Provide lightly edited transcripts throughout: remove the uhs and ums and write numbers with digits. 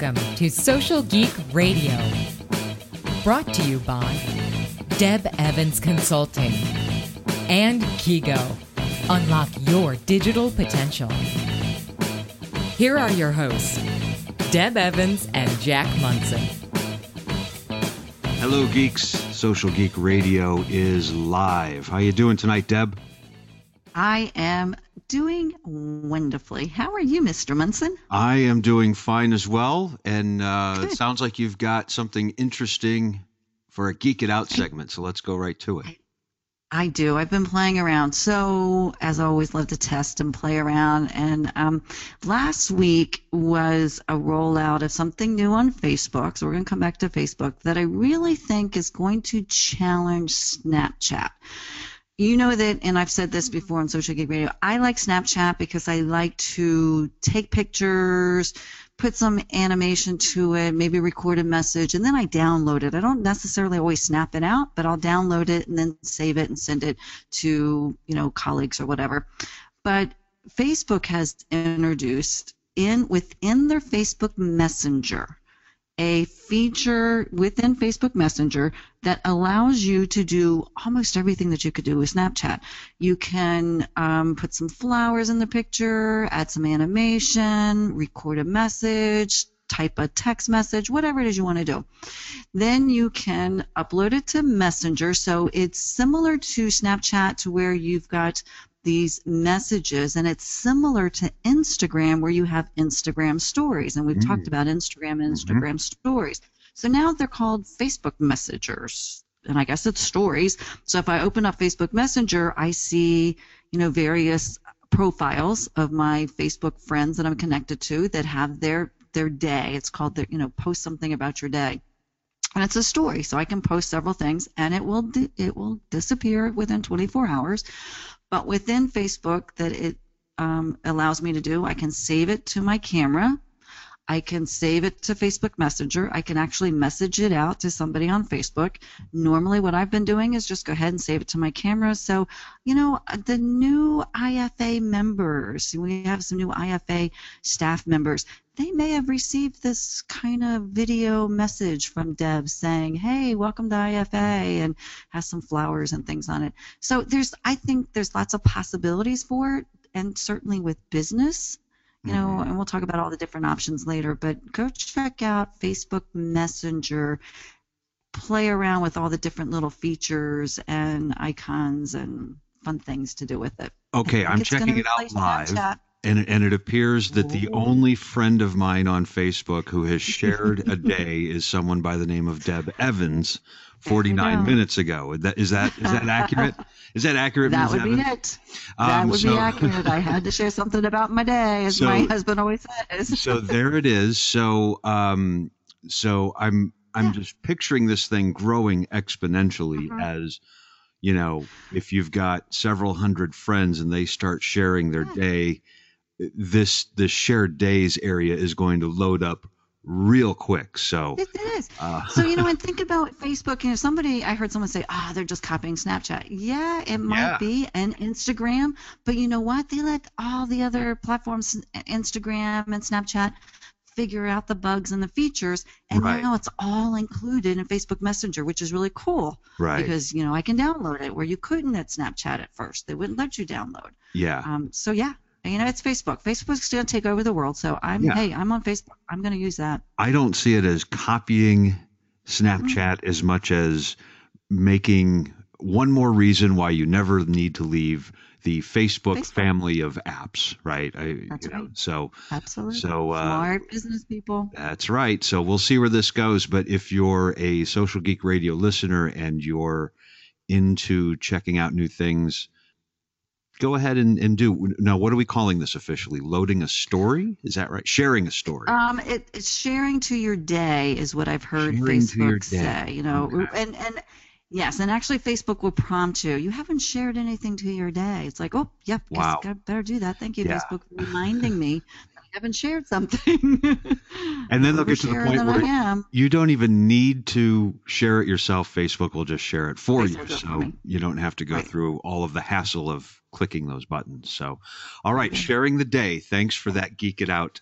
Welcome to Social Geek Radio, brought to you by Deb Evans Consulting and Kigo. Unlock your digital potential. Here are your hosts, Deb Evans and Jack Munson. Hello, geeks. Social Geek Radio is live. How you doing tonight, Deb? I am doing wonderfully. How are you, Mr. Munson? I am doing fine as well. And it sounds like you've got something interesting for a Geek It Out segment. So let's go right to it. I do. I've been playing around. So, as I always love to test and play around. And last week was a rollout of something new on Facebook. So, we're going to come back to Facebook that I really think is going to challenge Snapchat. You know that, and I've said this before on Social Geek Radio, I like Snapchat because I like to take pictures, put some animation to it, maybe record a message, and then I download it. I don't necessarily always snap it out, but I'll download it and then save it and send it to, colleagues or whatever. But Facebook has introduced within their Facebook Messenger a feature within Facebook Messenger that allows you to do almost everything that you could do with Snapchat. You can put some flowers in the picture, add some animation, record a message, type a text message, whatever it is you want to do. Then you can upload it to Messenger. So it's similar to Snapchat, to where you've got these messages, and it's similar to Instagram, where you have Instagram stories, and we've talked about Instagram and Instagram stories. So now they're called Facebook Messengers, and I guess it's stories. So if I open up Facebook Messenger, I see, various profiles of my Facebook friends that I'm connected to that have their day. It's called post something about your day. And it's a story, so I can post several things, and it will disappear within 24 hours. But within Facebook, that it allows me to do, I can save it to my camera. I can save it to Facebook Messenger. I can actually message it out to somebody on Facebook. Normally, what I've been doing is just go ahead and save it to my camera. So, the new IFA members, we have some new IFA staff members, they may have received this kind of video message from Deb saying, hey, welcome to IFA, and has some flowers and things on it. So I think there's lots of possibilities for it, and certainly with business, and we'll talk about all the different options later, but go check out Facebook Messenger, play around with all the different little features and icons and fun things to do with it. Okay, I'm checking it out live. And it appears that the only friend of mine on Facebook who has shared a day is someone by the name of Deb Evans 49 minutes ago. Is that accurate? Is that accurate, That Ms. would Evans? be it. That would be accurate. I had to share something about my day, as my husband always says. So there it is. So I'm just picturing this thing growing exponentially as, if you've got several hundred friends and they start sharing their day, this shared days area is going to load up real quick. So it is. So, and think about Facebook. I heard someone say, they're just copying Snapchat. Yeah, it might be, and Instagram. But you know what? They let all the other platforms, Instagram and Snapchat, figure out the bugs and the features, and now it's all included in Facebook Messenger, which is really cool. Right. Because, I can download it where you couldn't at Snapchat at first. They wouldn't let you download. Yeah. So, yeah. It's Facebook. Facebook's going to take over the world. So I'm on Facebook. I'm going to use that. I don't see it as copying Snapchat as much as making one more reason why you never need to leave the Facebook family of apps, right? That's right. So absolutely. So smart business people. That's right. So we'll see where this goes. But if you're a Social Geek Radio listener and you're into checking out new things, go ahead and do. Now, what are we calling this officially? Loading a story? Is that right? Sharing a story. It's sharing to your day is what I've heard Sharing Facebook say. Okay. And yes, and actually Facebook will prompt you. You haven't shared anything to your day. It's like, oh, yep, wow. I better do that. Thank you, Facebook, for reminding me that I haven't shared something. And then they'll get to the point where you don't even need to share it yourself. Facebook will just share it for you, so you don't have to go through all of the hassle of clicking those buttons. So, all right, sharing the day. Thanks for that Geek It Out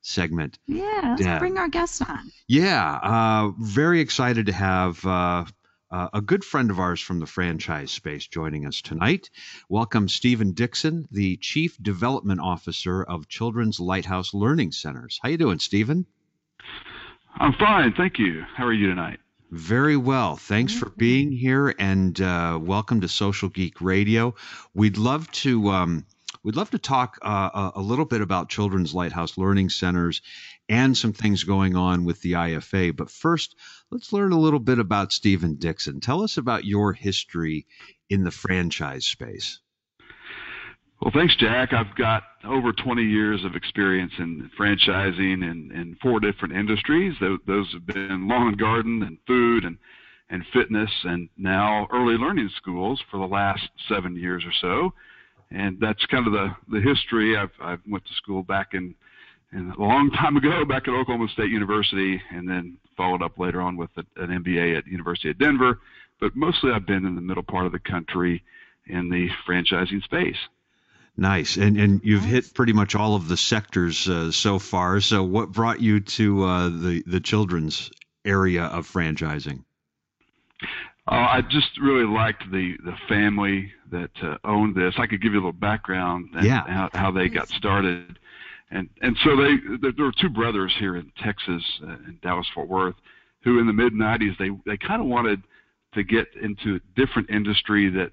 segment. Yeah, let's Deb. bring our guest on. Yeah, very excited to have a good friend of ours from the franchise space joining us tonight. Welcome, Stephen Dixon, the Chief Development Officer of Children's Lighthouse Learning Centers. How you doing, Stephen? I'm fine, thank you. How are you tonight? Very well. Thanks for being here, and welcome to Social Geek Radio. We'd love to talk a little bit about Children's Lighthouse Learning Centers and some things going on with the IFA. But first, let's learn a little bit about Stephen Dixon. Tell us about your history in the franchise space. Well, thanks, Jack. I've got over 20 years of experience in franchising in 4 different industries. Those have been lawn and garden and food and fitness, and now early learning schools for the last 7 years or so. And that's kind of the history. I went to school back in a long time ago, back at Oklahoma State University, and then followed up later on with an MBA at University of Denver. But mostly I've been in the middle part of the country in the franchising space. Nice. And you've hit pretty much all of the sectors so far. So what brought you to the children's area of franchising? I just really liked the family that owned this. I could give you a little background and how they got started. And so there were 2 brothers here in Texas, in Dallas-Fort Worth, who in the mid-'90s, they kind of wanted to get into a different industry that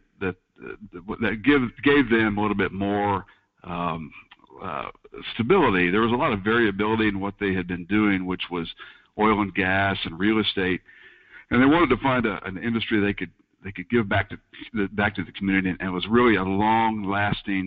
gave them a little bit more stability. There was a lot of variability in what they had been doing, which was oil and gas and real estate, and they wanted to find an industry they could give back to the community, and it was really a long-lasting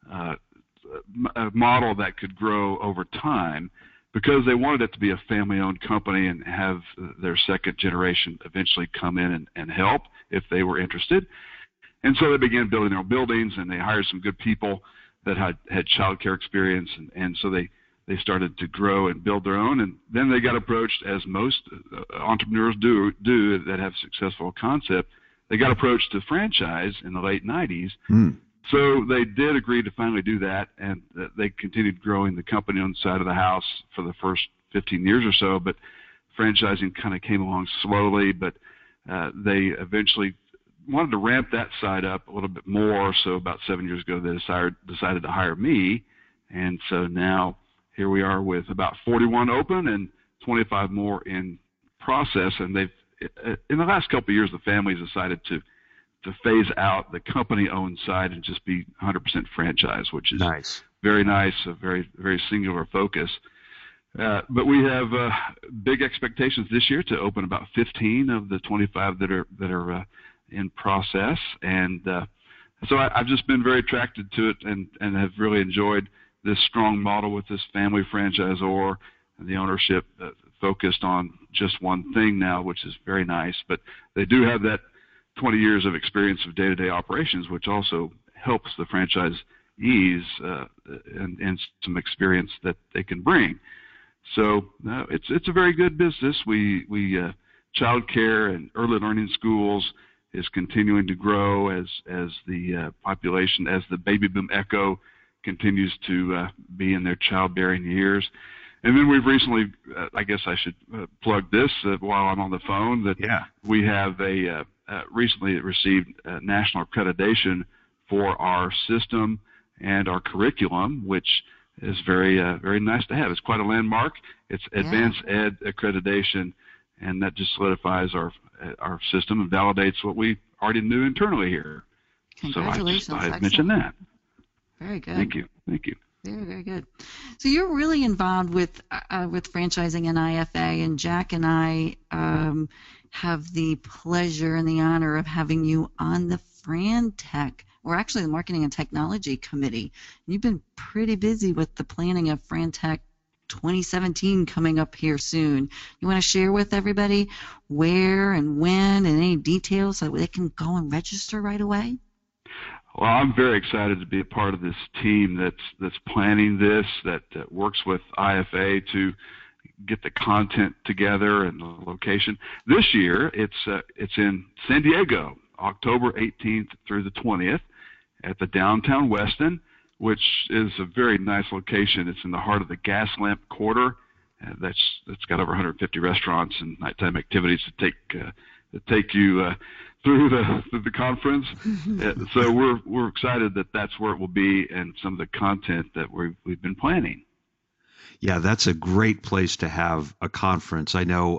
model that could grow over time, because they wanted it to be a family-owned company and have their second generation eventually come in and help if they were interested. And so they began building their own buildings, and they hired some good people that had child care experience, and so they started to grow and build their own. And then they got approached, as most entrepreneurs do that have successful concept, they got approached to franchise in the late 90s. So they did agree to finally do that, and they continued growing the company on the side of the house for the first 15 years or so, but franchising kind of came along slowly, but they eventually wanted to ramp that side up a little bit more. So about 7 years ago, they decided to hire me, and so now here we are with about 41 open and 25 more in process. And they've, in the last couple of years, the family's decided to phase out the company-owned side and just be 100% franchise, which is nice. Very nice, a very, very singular focus. But we have big expectations this year to open about 15 of the 25 that are in process, and so I've just been very attracted to it, and have really enjoyed this strong model with this family franchisor, and the ownership focused on just one thing now, which is very nice. But they do have that 20 years of experience of day-to-day operations, which also helps the franchisees and some experience that they can bring. So it's a very good business. We child care and early learning schools is continuing to grow as the population, as the baby boom echo continues to be in their childbearing years. And then we've recently, I guess I should plug this while I'm on the phone, that we have recently received national accreditation for our system and our curriculum, which is very nice to have. It's quite a landmark. It's Advanced Ed accreditation, and that just solidifies our system and validates what we already knew internally here. Congratulations. So I mentioned that. Very good. Thank you. Very, very good. So you're really involved with franchising and IFA, and Jack and I have the pleasure and the honor of having you on the FranTech, or actually the Marketing and Technology Committee. You've been pretty busy with the planning of FranTech 2017 coming up here soon. You want to share with everybody where and when and any details so they can go and register right away? Well, I'm very excited to be a part of this team that's planning this, that works with IFA to get the content together and the location. This year, it's in San Diego, October 18th through the 20th at the Downtown Westin. which is a very nice location. It's in the heart of the Gaslamp Quarter. That's got over 150 restaurants and nighttime activities to take you through the conference. So we're excited that that's where it will be, and some of the content that we've been planning. Yeah, that's a great place to have a conference. I know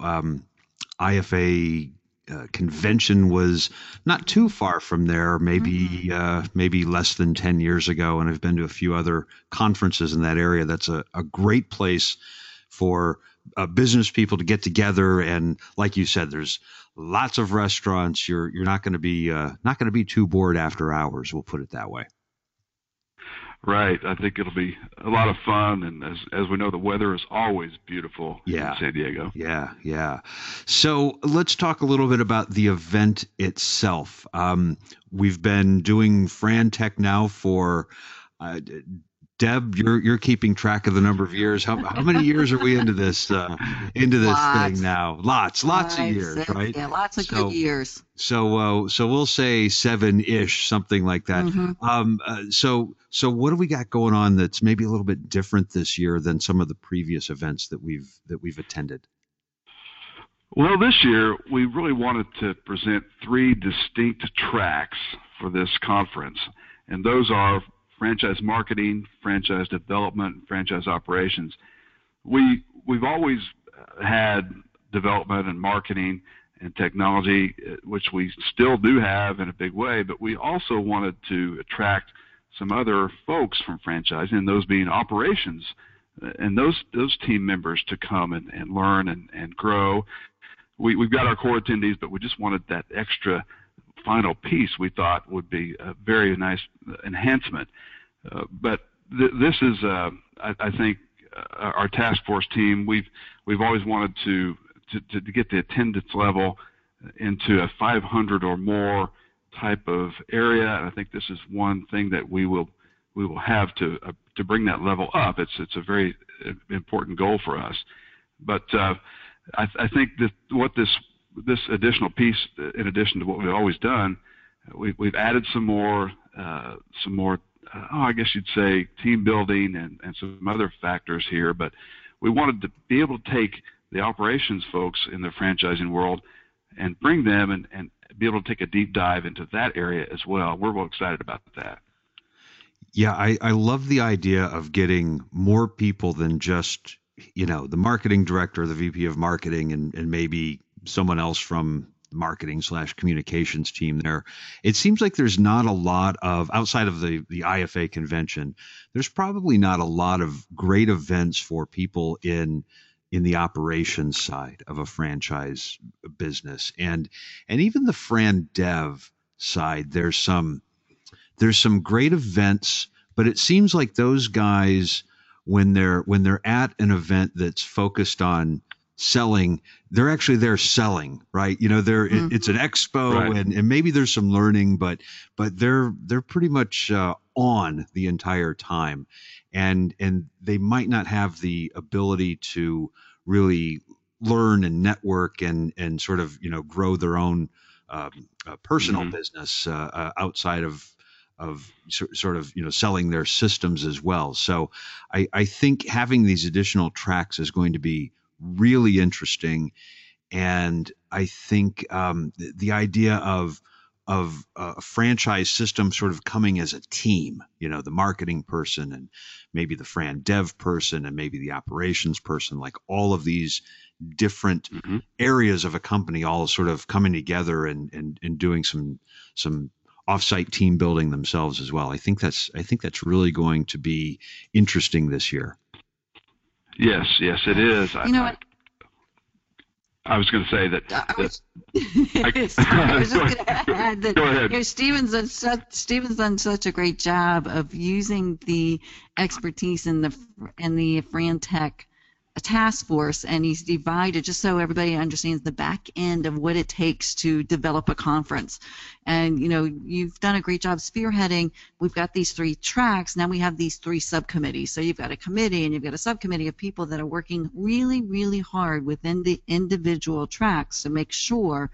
IFA convention was not too far from there, maybe less than 10 years ago, and I've been to a few other conferences in that area. That's a great place for business people to get together, and like you said, there's lots of restaurants. You're not going to be too bored after hours. We'll put it that way. Right. I think it'll be a lot of fun, and as we know, the weather is always beautiful in San Diego. Yeah. So let's talk a little bit about the event itself. We've been doing FranTech now for Deb, you're keeping track of the number of years. How many years are we into this thing now? Lots of years, right? Yeah, lots of good years. So we'll say 7-ish, something like that. Mm-hmm. So what do we got going on that's maybe a little bit different this year than some of the previous events that we've attended? Well, this year we really wanted to present 3 distinct tracks for this conference, and those are franchise marketing, franchise development, and franchise operations. We've always had development and marketing and technology, which we still do have in a big way, but we also wanted to attract some other folks from franchising, and those being operations, and those team members to come and learn and grow. We've got our core attendees, but we just wanted that extra final piece we thought would be a very nice enhancement. But this is, I think, our task force team. We've always wanted to get the attendance level into a 500 or more type of area, and I think this is one thing that we will have to bring that level up. It's a very important goal for us. But I think that what this additional piece, in addition to what we've always done, we've added some more, I guess you'd say, team building and some other factors here. But we wanted to be able to take the operations folks in the franchising world and bring them and be able to take a deep dive into that area as well. We're real excited about that. Yeah, I love the idea of getting more people than just, the marketing director, the VP of marketing, and maybe someone else from the marketing/communications team there. It seems like there's not a lot of, outside of the IFA convention, there's probably not a lot of great events for people in the operations side of a franchise business. And even the FranDev side, there's some great events, but it seems like those guys, when they're at an event that's focused on selling, they're actually there selling, right? It's an expo, right, and maybe there's some learning, but they're pretty much on the entire time, and they might not have the ability to really learn and network and sort of grow their own personal business outside of sort of selling their systems as well. So I think having these additional tracks is going to be really interesting, and I think the idea of a franchise system sort of coming as a team, the marketing person and maybe the FranDev person and maybe the operations person, like all of these different areas of a company all sort of coming together and doing some offsite team building themselves as well. I think that's really going to be interesting this year. Yes, it is. I was going to say that. I was just going to add that. Go ahead. Stephen's done such a great job of using the expertise in the FranTech task force, and he's divided, just so everybody understands the back end of what it takes to develop a conference. And you've done a great job spearheading. We've got these 3 tracks. Now we have these 3 subcommittees. So you've got a committee and you've got a subcommittee of people that are working really, really hard within the individual tracks to make sure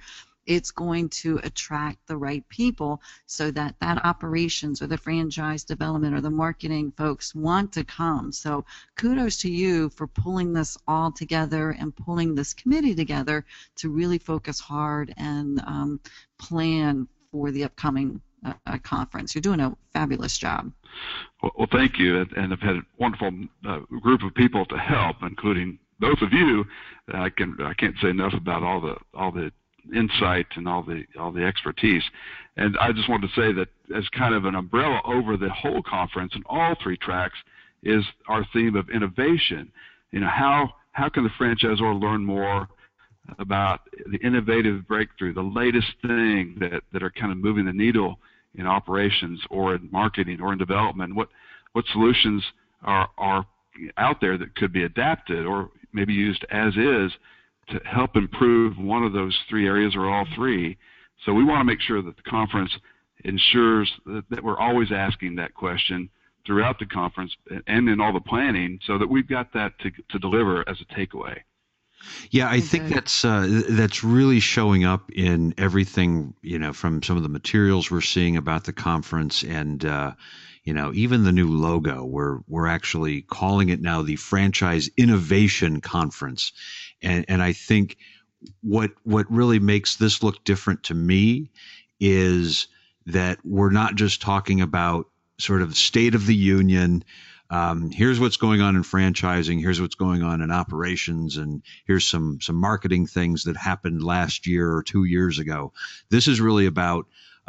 it's going to attract the right people so that operations or the franchise development or the marketing folks want to come. So kudos to you for pulling this all together and pulling this committee together to really focus hard and plan for the upcoming conference. You're doing a fabulous job. Well, thank you, and I've had a wonderful group of people to help, including both of you. I can't say enough about all the insight and all the expertise. And I just wanted to say that as kind of an umbrella over the whole conference and all three tracks is our theme of innovation. How can the franchisor learn more about the innovative breakthrough, the latest thing that are kind of moving the needle in operations or in marketing or in development? What solutions are out there that could be adapted or maybe used as is to help improve one of those three areas or all three? So we want to make sure that the conference ensures that we're always asking that question throughout the conference and in all the planning, so that we've got that to deliver as a takeaway. Yeah, I think that's really showing up in everything, from some of the materials we're seeing about the conference, and even the new logo. We're actually calling it now the Franchise Innovation Conference, and I think what really makes this look different to me is that we're not just talking about sort of state of the union. Here's what's going on in franchising. Here's what's going on in operations, and here's some marketing things that happened last year or 2 years ago. This is really about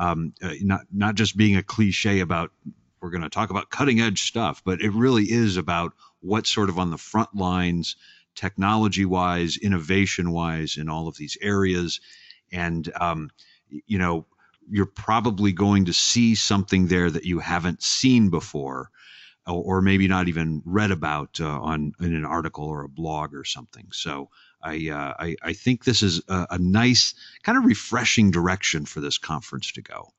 not just being a cliche about we're going to talk about cutting edge stuff, but it really is about what's sort of on the front lines, technology wise, innovation wise, in all of these areas, and you're probably going to see something there that you haven't seen before, or maybe not even read about in an article or a blog or something. So I think this is a nice kind of refreshing direction for this conference to go.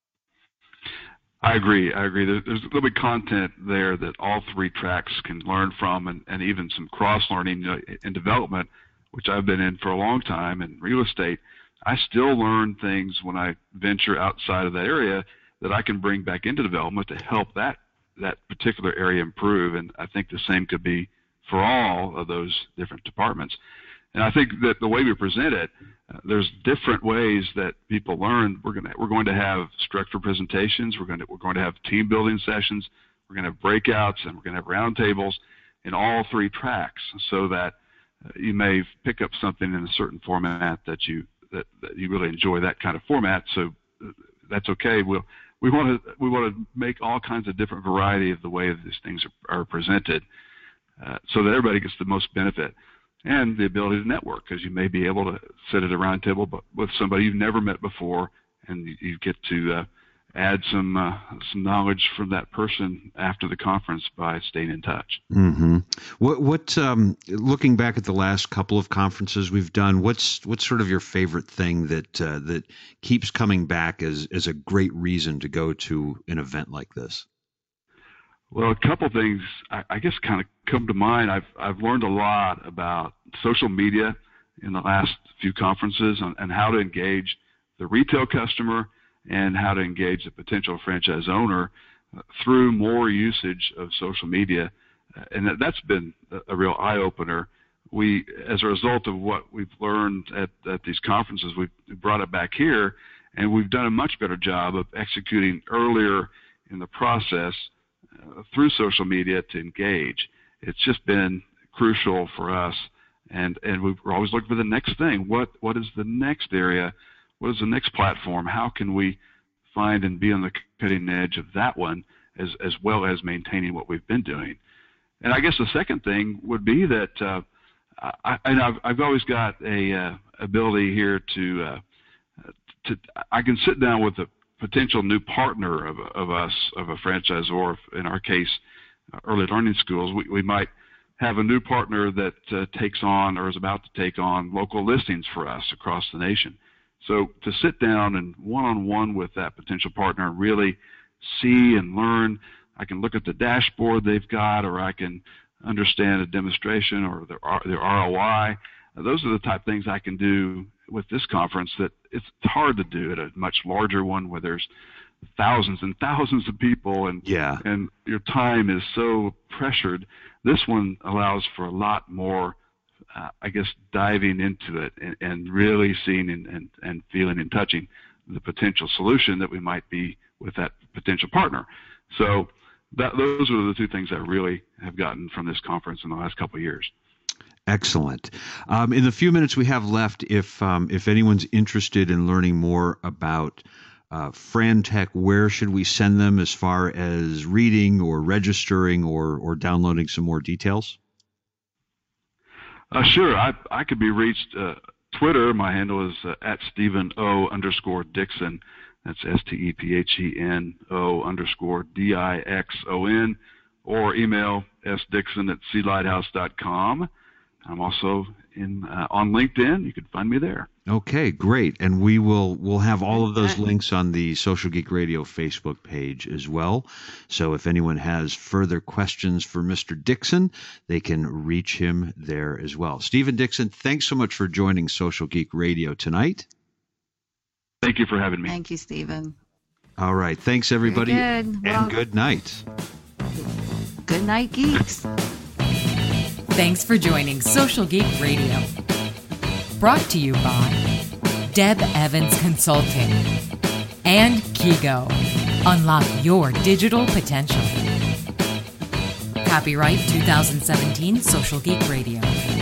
I agree. There'll be content there that all three tracks can learn from, and even some cross-learning in development, which I've been in for a long time in real estate. I still learn things when I venture outside of that area that I can bring back into development to help that particular area improve. And I think the same could be for all of those different departments. And I think that the way we present it, there's different ways that people learn. We're going to have structured presentations. We're going to have team building sessions. We're going to have breakouts, and we're going to have roundtables in all three tracks, so that you may pick up something in a certain format that you really enjoy that kind of format. So that's okay. We want to make all kinds of different variety of the way these things are presented, so that everybody gets the most benefit, and the ability to network, because you may be able to sit at a round table with somebody you've never met before, and you get to add some knowledge from that person after the conference by staying in touch. Mm-hmm. What looking back at the last couple of conferences we've done, what's sort of your favorite thing that keeps coming back as a great reason to go to an event like this? Well, a couple things I guess kind of come to mind. I've learned a lot about social media in the last few conferences and how to engage the retail customer and how to engage the potential franchise owner through more usage of social media. And that's been a real eye-opener. We, as a result of what we've learned at these conferences, we've brought it back here, and we've done a much better job of executing earlier in the process through social media to engage. It's just been crucial for us, and we're always looking for the next thing. What is the next area? What is the next platform? How can we find and be on the cutting edge of that one, as well as maintaining what we've been doing? And I guess the second thing would be that I've always got a ability here to I can sit down with a potential new partner of a franchisor. In our case, early learning schools, we might have a new partner that takes on or is about to take on local listings for us across the nation. So to sit down and one-on-one with that potential partner and really see and learn, I can look at the dashboard they've got, or I can understand a demonstration or their ROI. those are the type of things I can do with this conference that it's hard to do at a much larger one where there's thousands and thousands of people, and your time is so pressured. This one allows for a lot more, diving into it and really seeing and feeling and touching the potential solution that we might be with that potential partner. So those are the two things I really have gotten from this conference in the last couple of years. Excellent. In the few minutes we have left, if anyone's interested in learning more about Frantech, where should we send them as far as reading or registering or downloading some more details? Sure. I could be reached. Twitter, my handle is at Stephen O_Dixon. That's STEPHENO_DIXON, or email sdixon@sealighthouse.com. I'm also on LinkedIn. You can find me there. Okay, great. And we'll have all of those links on the Social Geek Radio Facebook page as well. So if anyone has further questions for Mr. Dixon, they can reach him there as well. Stephen Dixon, thanks so much for joining Social Geek Radio tonight. Thank you for having me. Thank you, Stephen. All right. Thanks, everybody. Very good. And good night. Good night, geeks. Thanks for joining Social Geek Radio. Brought to you by Deb Evans Consulting and Kigo. Unlock your digital potential. Copyright 2017 Social Geek Radio.